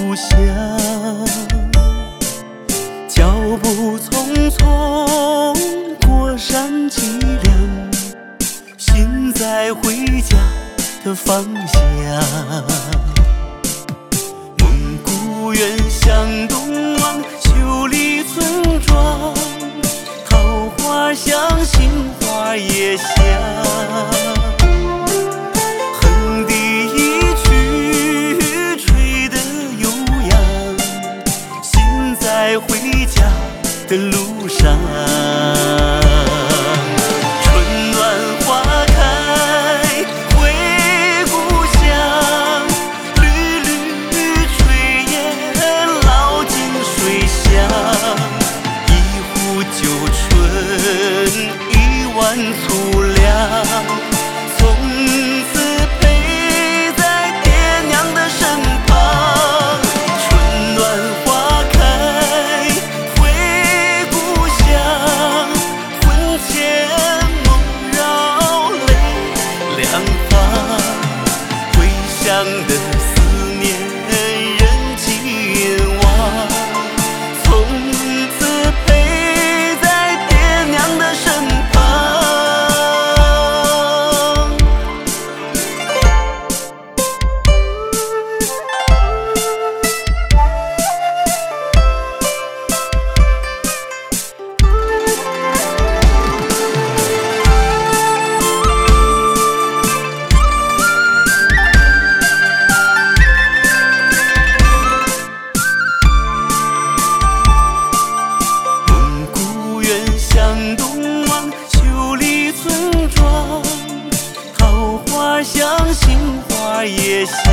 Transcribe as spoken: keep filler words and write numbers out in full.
故乡，脚步匆匆过山脊梁，心在回家的方向。蒙古原向东望，秋里村庄，桃花香，杏花也香。横笛一曲吹得悠扬，心在回家的路上。春暖花开回故乡，缕缕炊烟烙进水乡。一壶酒醇，一碗粗粮，从此陪在爹娘的身旁。春暖花开回故乡，魂牵梦绕泪两行。归乡的思念人尽忘，从此陪在爹娘的身旁。蒙古原向东望，秋里村庄，桃花香，杏花也香。